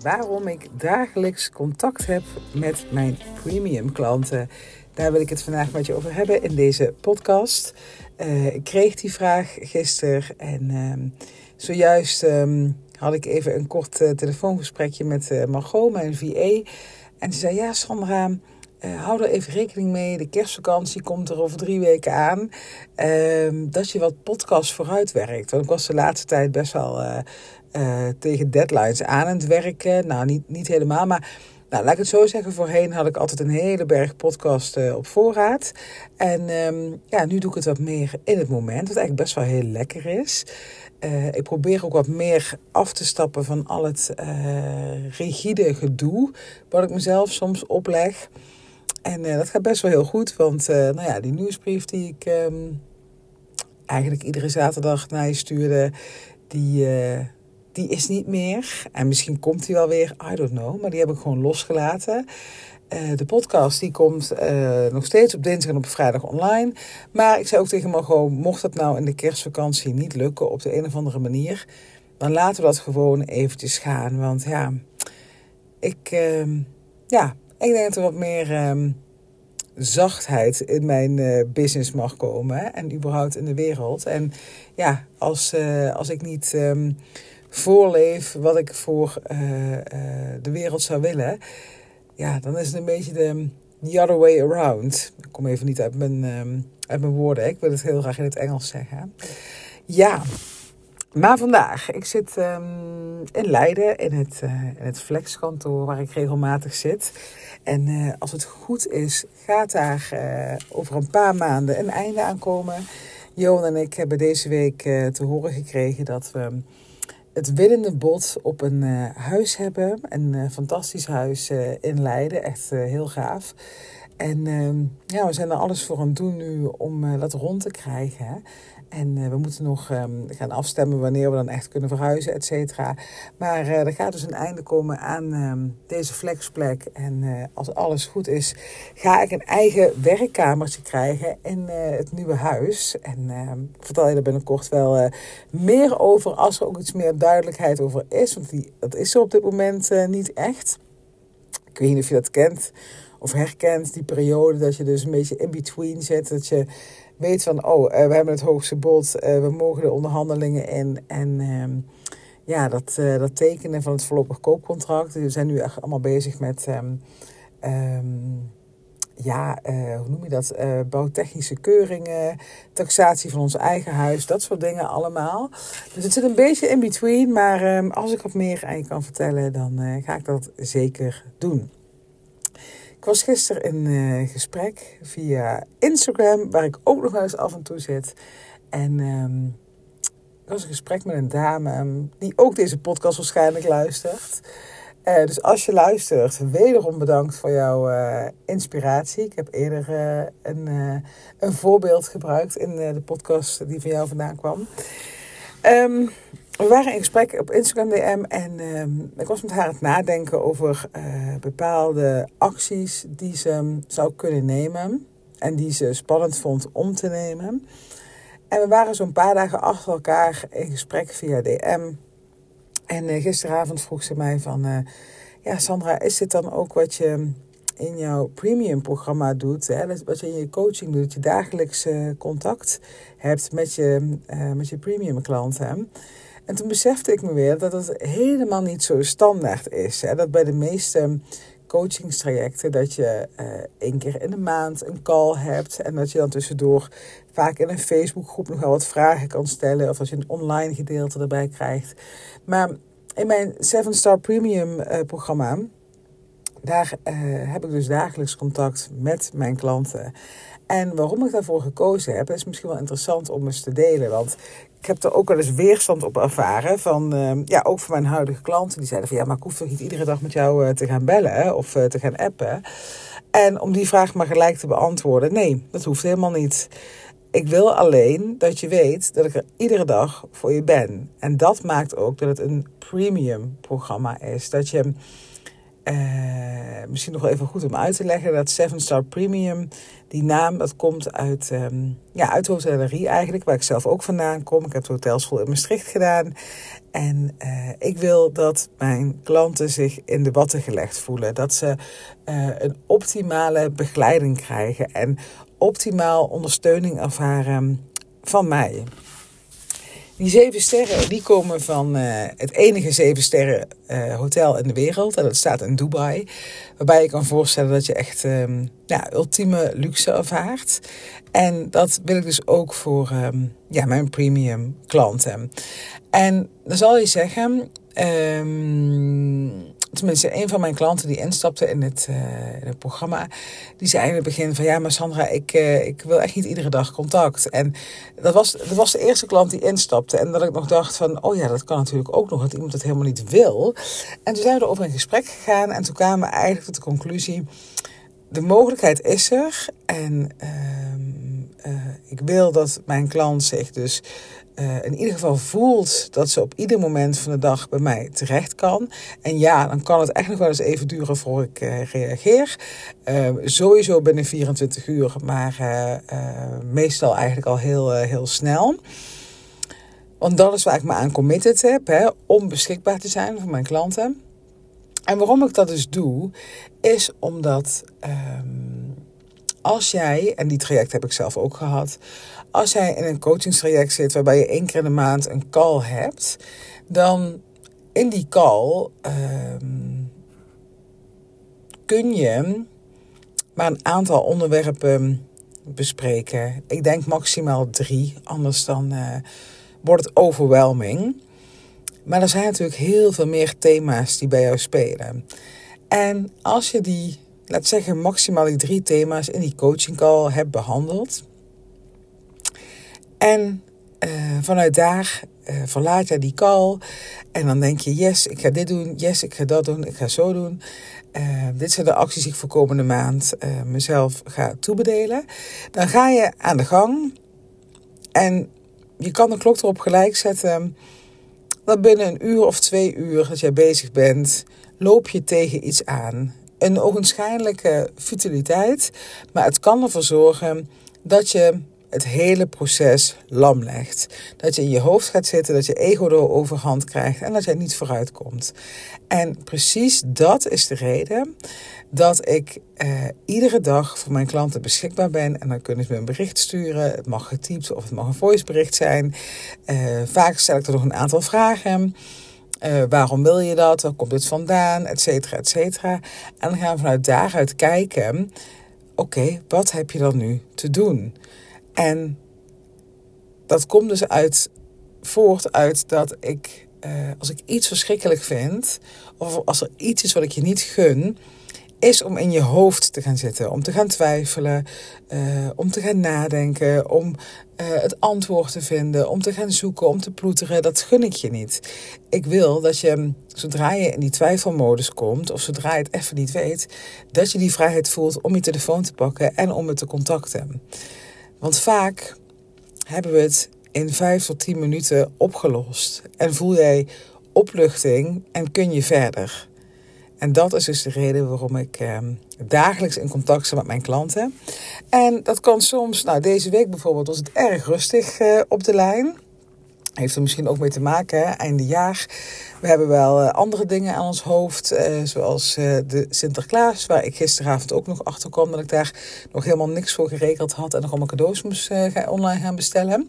waarom ik dagelijks contact heb met mijn premium klanten. Daar wil ik het vandaag met je over hebben in deze podcast. Ik kreeg die vraag gisteren en zojuist had ik even een kort telefoongesprekje met Margot, mijn VA. En ze zei, ja Sandra, hou er even rekening mee. De kerstvakantie komt er over 3 weken aan. Dat je wat podcasts vooruit werkt. Want ik was de laatste tijd best wel tegen deadlines aan het werken. Nou, niet helemaal, maar laat ik het zo zeggen. Voorheen had ik altijd een hele berg podcast op voorraad. En nu doe ik het wat meer in het moment. Wat eigenlijk best wel heel lekker is. Ik probeer ook wat meer af te stappen van al het rigide gedoe wat ik mezelf soms opleg. En dat gaat best wel heel goed, want die nieuwsbrief die ik eigenlijk iedere zaterdag naar je stuurde, die is niet meer. En misschien komt die wel weer, I don't know, maar die heb ik gewoon losgelaten. De podcast die komt nog steeds op dinsdag en op vrijdag online. Maar ik zei ook tegen Margot, mocht dat nou in de kerstvakantie niet lukken op de een of andere manier, dan laten we dat gewoon eventjes gaan. Want ik denk dat er wat meer zachtheid in mijn business mag komen. En überhaupt in de wereld. En ja, als ik niet voorleef wat ik voor de wereld zou willen, ja, dan is het een beetje the other way around. Ik kom even niet uit mijn woorden. Ik wil het heel graag in het Engels zeggen. Ja, maar vandaag. Ik zit in Leiden in het flexkantoor waar ik regelmatig zit. En als het goed is, gaat daar over een paar maanden een einde aan komen. Johan en ik hebben deze week te horen gekregen dat we het winnende bod op een huis hebben. Een fantastisch huis in Leiden. Echt heel gaaf. En we zijn er alles voor aan het doen nu om dat rond te krijgen. En we moeten nog gaan afstemmen wanneer we dan echt kunnen verhuizen, et cetera. Maar er gaat dus een einde komen aan deze flexplek. En als alles goed is, ga ik een eigen werkkamertje krijgen in het nieuwe huis. En ik vertel je er binnenkort wel meer over als er ook iets meer duidelijkheid over is. Want dat is er op dit moment niet echt. Ik weet niet of je dat kent of herkent, die periode dat je dus een beetje in between zit. Dat je weet van, we hebben het hoogste bod, we mogen de onderhandelingen in. En dat tekenen van het voorlopig koopcontract. We zijn nu echt allemaal bezig met hoe noem je dat? Bouwtechnische keuringen, taxatie van ons eigen huis, dat soort dingen allemaal. Dus het zit een beetje in between, maar als ik wat meer aan je kan vertellen, dan ga ik dat zeker doen. Ik was gisteren in gesprek via Instagram, waar ik ook nog wel eens af en toe zit. En ik was in gesprek met een dame die ook deze podcast waarschijnlijk luistert. Dus als je luistert, wederom bedankt voor jouw inspiratie. Ik heb eerder een voorbeeld gebruikt in de podcast die van jou vandaan kwam. We waren in gesprek op Instagram DM en ik was met haar aan het nadenken over bepaalde acties die ze zou kunnen nemen. En die ze spannend vond om te nemen. En we waren zo'n paar dagen achter elkaar in gesprek via DM. En gisteravond vroeg ze mij van, Sandra, is dit dan ook wat je in jouw premium programma doet? Hè? Wat je in je coaching doet, dat je dagelijks contact hebt met je premium klanten. En toen besefte ik me weer dat het helemaal niet zo standaard is. Hè? Dat bij de meeste coachingstrajecten dat je 1 keer in de maand een call hebt. En dat je dan tussendoor vaak in een Facebookgroep nog wel wat vragen kan stellen. Of als je een online gedeelte erbij krijgt. Maar in mijn 7-Star Premium programma, daar heb ik dus dagelijks contact met mijn klanten. En waarom ik daarvoor gekozen heb, is misschien wel interessant om eens te delen. Want ik heb er ook wel eens weerstand op ervaren van, ook van mijn huidige klanten. Die zeiden van, ja, maar ik hoef toch niet iedere dag met jou te gaan bellen of te gaan appen. En om die vraag maar gelijk te beantwoorden, nee, dat hoeft helemaal niet. Ik wil alleen dat je weet dat ik er iedere dag voor je ben. En dat maakt ook dat het een premium programma is. Dat je Misschien nog wel even goed om uit te leggen dat 7 Star Premium, die naam, dat komt uit de hotellerie eigenlijk, waar ik zelf ook vandaan kom. Ik heb de hotelschool in Maastricht gedaan. En ik wil dat mijn klanten zich in de watten gelegd voelen. Dat ze een optimale begeleiding krijgen en optimaal ondersteuning ervaren van mij. Die 7 sterren, die komen van het enige 7 sterren hotel in de wereld. En dat staat in Dubai. Waarbij je kan voorstellen dat je echt ultieme luxe ervaart. En dat wil ik dus ook voor mijn premium klanten. En dan zal je zeggen, tenminste een van mijn klanten die instapte in het programma, die zei in het begin van ja, maar Sandra, ik wil echt niet iedere dag contact. En dat was de eerste klant die instapte. En dat ik nog dacht van, oh ja, dat kan natuurlijk ook nog, dat iemand het helemaal niet wil. En toen zijn we over in gesprek gegaan en toen kwamen we eigenlijk tot de conclusie, de mogelijkheid is er. En ik wil dat mijn klant zich dus in ieder geval voelt dat ze op ieder moment van de dag bij mij terecht kan. En ja, dan kan het echt nog wel eens even duren voor ik reageer. Sowieso binnen 24 uur, maar meestal eigenlijk al heel snel. Want dat is waar ik me aan committed heb, om beschikbaar te zijn voor mijn klanten. En waarom ik dat dus doe, is omdat als jij, en die traject heb ik zelf ook gehad, als jij in een coachingstraject zit waarbij je 1 keer in de maand een call hebt, dan in die call kun je maar een aantal onderwerpen bespreken. Ik denk maximaal 3, anders dan wordt het overwhelming. Maar er zijn natuurlijk heel veel meer thema's die bij jou spelen. En als je die, laat zeggen, maximaal die 3 thema's in die coaching call hebt behandeld. En vanuit daar verlaat je die call. En dan denk je, yes, ik ga dit doen. Yes, ik ga dat doen. Ik ga zo doen. Dit zijn de acties die ik voor komende maand mezelf ga toebedelen. Dan ga je aan de gang. En je kan de klok erop gelijk zetten. Dat binnen 1 uur of 2 uur dat jij bezig bent, loop je tegen iets aan. Een ogenschijnlijke futiliteit, maar het kan ervoor zorgen dat je het hele proces lam legt. Dat je in je hoofd gaat zitten, dat je ego de overhand krijgt en dat jij niet vooruit komt. En precies dat is de reden dat ik iedere dag voor mijn klanten beschikbaar ben. En dan kunnen ze me een bericht sturen. Het mag getypt of het mag een voicebericht zijn. Vaak stel ik er nog een aantal vragen. Waarom wil je dat? Waar komt dit vandaan? Etcetera, etcetera. En dan gaan we vanuit daaruit kijken. Oké, wat heb je dan nu te doen? En dat komt dus voort uit dat ik, als ik iets verschrikkelijk vind, of als er iets is wat ik je niet gun, is om in je hoofd te gaan zitten, om te gaan twijfelen, om te gaan nadenken, om het antwoord te vinden, om te gaan zoeken, om te ploeteren. Dat gun ik je niet. Ik wil dat je, zodra je in die twijfelmodus komt, of zodra je het even niet weet, dat je die vrijheid voelt om je telefoon te pakken en om het te contacten. Want vaak hebben we het in 5 tot 10 minuten opgelost. En voel jij opluchting en kun je verder. En dat is dus de reden waarom ik dagelijks in contact sta met mijn klanten. En dat kan soms, deze week bijvoorbeeld was het erg rustig op de lijn. Heeft er misschien ook mee te maken, einde jaar. We hebben wel andere dingen aan ons hoofd, zoals de Sinterklaas, waar ik gisteravond ook nog achter kwam dat ik daar nog helemaal niks voor geregeld had en nog allemaal cadeaus moest online gaan bestellen.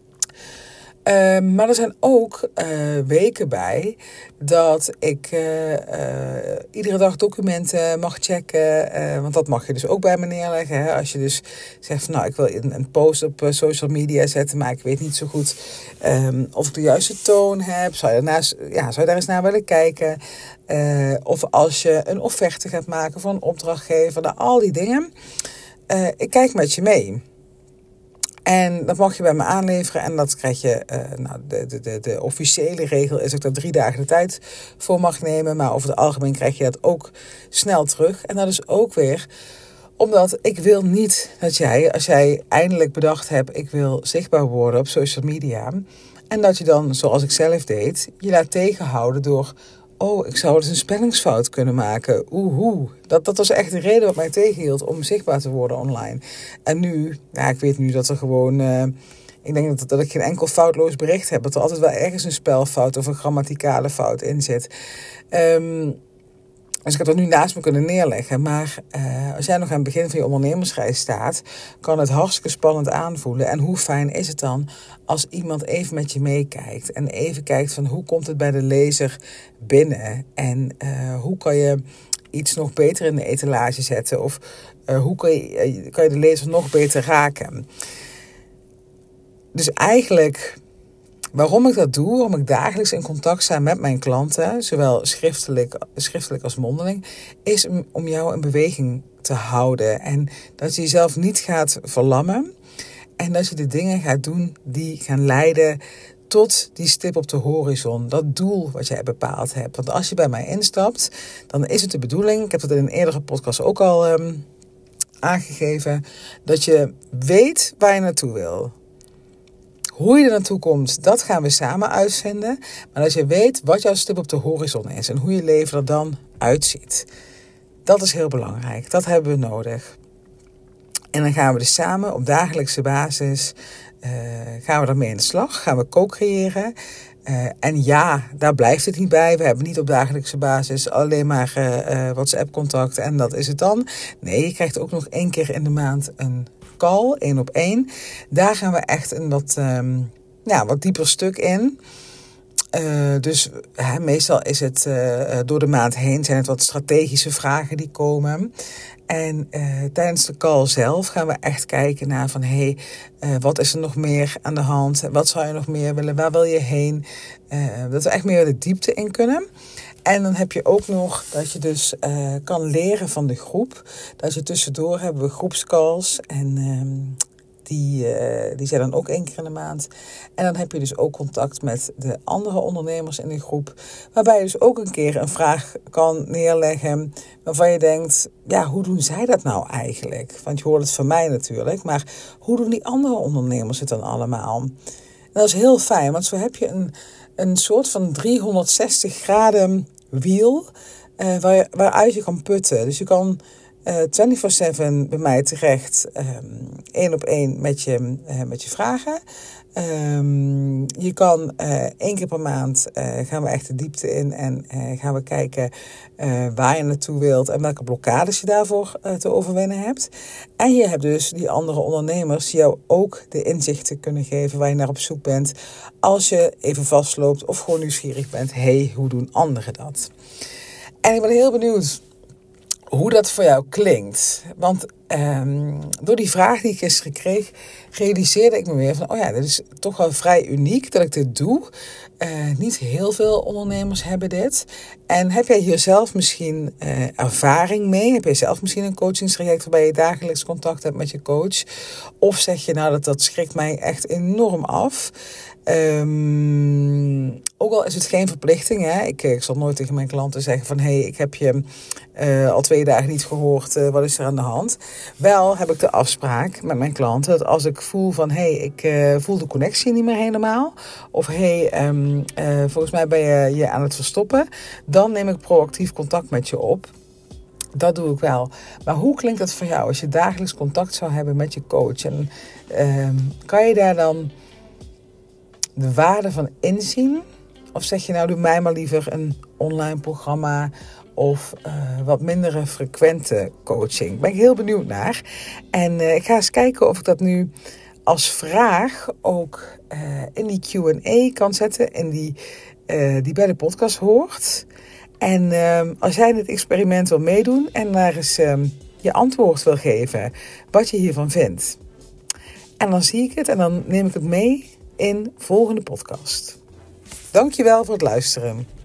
Maar er zijn ook weken bij dat ik iedere dag documenten mag checken. Want dat mag je dus ook bij me neerleggen. Hè? Als je dus zegt van ik wil een post op social media zetten, maar ik weet niet zo goed of ik de juiste toon heb. Zou je daar eens naar willen kijken? Of als je een offerte gaat maken voor een opdrachtgever. Al die dingen. Ik kijk met je mee. En dat mag je bij me aanleveren en dat krijg je, de officiële regel is dat ik daar 3 dagen de tijd voor mag nemen. Maar over het algemeen krijg je dat ook snel terug. En dat is ook weer omdat ik wil niet dat jij, als jij eindelijk bedacht hebt, ik wil zichtbaar worden op social media. En dat je dan, zoals ik zelf deed, je laat tegenhouden door oh, ik zou eens een spellingsfout kunnen maken. Dat was echt de reden wat mij tegenhield om zichtbaar te worden online. En nu, ik weet nu dat er gewoon... ik denk dat ik geen enkel foutloos bericht heb. Dat er altijd wel ergens een spelfout of een grammaticale fout in zit. Dus ik heb dat nu naast me kunnen neerleggen. Maar als jij nog aan het begin van je ondernemersreis staat, kan het hartstikke spannend aanvoelen. En hoe fijn is het dan als iemand even met je meekijkt. En even kijkt van hoe komt het bij de lezer binnen. En hoe kan je iets nog beter in de etalage zetten. Of hoe kan je de lezer nog beter raken. Dus eigenlijk... Waarom ik dat doe, waarom ik dagelijks in contact sta met mijn klanten, zowel schriftelijk als mondeling, is om jou in beweging te houden. En dat je jezelf niet gaat verlammen. En dat je de dingen gaat doen die gaan leiden tot die stip op de horizon. Dat doel wat jij bepaald hebt. Want als je bij mij instapt, dan is het de bedoeling, ik heb dat in een eerdere podcast ook al aangegeven, dat je weet waar je naartoe wil. Hoe je er naartoe komt, dat gaan we samen uitvinden. Maar dat je weet wat jouw stip op de horizon is en hoe je leven er dan uitziet. Dat is heel belangrijk. Dat hebben we nodig. En dan gaan we dus samen op dagelijkse basis, gaan we ermee in de slag. Gaan we co-creëren. En ja, daar blijft het niet bij. We hebben niet op dagelijkse basis alleen maar WhatsApp-contact en dat is het dan. Nee, je krijgt ook nog 1 keer in de maand een call, 1-op-1. Daar gaan we echt een wat dieper stuk in. Dus meestal is het door de maand heen zijn het wat strategische vragen die komen. En tijdens de call zelf gaan we echt kijken naar van wat is er nog meer aan de hand? Wat zou je nog meer willen? Waar wil je heen? Dat we echt meer de diepte in kunnen. En dan heb je ook nog dat je dus kan leren van de groep. Dat je tussendoor hebben we groepscalls en die zijn dan ook 1 keer in de maand. En dan heb je dus ook contact met de andere ondernemers in de groep. Waarbij je dus ook een keer een vraag kan neerleggen waarvan je denkt, hoe doen zij dat nou eigenlijk? Want je hoort het van mij natuurlijk, maar hoe doen die andere ondernemers het dan allemaal? En dat is heel fijn, want zo heb je een soort van 360 graden wiel waaruit je kan putten. Dus je kan 24/7 bij mij terecht, 1-op-1 met je vragen. Je kan 1 keer per maand gaan we echt de diepte in en gaan we kijken waar je naartoe wilt en welke blokkades je daarvoor te overwinnen hebt. En je hebt dus die andere ondernemers die jou ook de inzichten kunnen geven waar je naar op zoek bent als je even vastloopt of gewoon nieuwsgierig bent. Hoe doen anderen dat? En ik ben heel benieuwd hoe dat voor jou klinkt. Want door die vraag die ik gisteren kreeg, realiseerde ik me weer van, dit is toch wel vrij uniek dat ik dit doe. Niet heel veel ondernemers hebben dit. En heb jij hier zelf misschien ervaring mee? Heb jij zelf misschien een coachingstraject waarbij je dagelijks contact hebt met je coach? Of zeg je dat schrikt mij echt enorm af? Ook al is het geen verplichting. Hè? Ik zal nooit tegen mijn klanten zeggen van ik heb je al 2 dagen niet gehoord. Wat is er aan de hand? Wel heb ik de afspraak met mijn klanten dat als ik voel van ik voel de connectie niet meer helemaal. Of volgens mij ben je aan het verstoppen. Dan neem ik proactief contact met je op. Dat doe ik wel. Maar hoe klinkt dat voor jou als je dagelijks contact zou hebben met je coach? En kan je daar dan de waarde van inzien? Of zeg je doe mij maar liever een online programma of wat mindere frequente coaching? Ben ik heel benieuwd naar. En ik ga eens kijken of ik dat nu als vraag ook in die Q&A kan zetten. En die bij de podcast hoort. En als jij dit experiment wil meedoen en daar eens je antwoord wil geven. Wat je hiervan vindt. En dan zie ik het en dan neem ik het mee in volgende podcast. Dankjewel voor het luisteren.